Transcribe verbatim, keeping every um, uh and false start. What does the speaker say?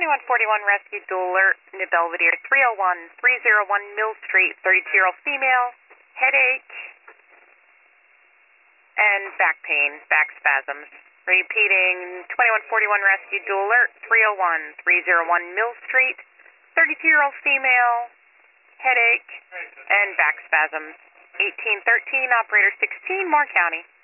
twenty-one forty-one rescue dual alert, New Belvedere, three oh one, three oh one Mill Street, thirty-two-year-old female, headache, and back pain, back spasms. Repeating, twenty-one forty-one rescue dual alert, three oh one, three oh one Mill Street, thirty-two-year-old female, headache, and back spasms. eighteen thirteen, operator sixteen, Moore County.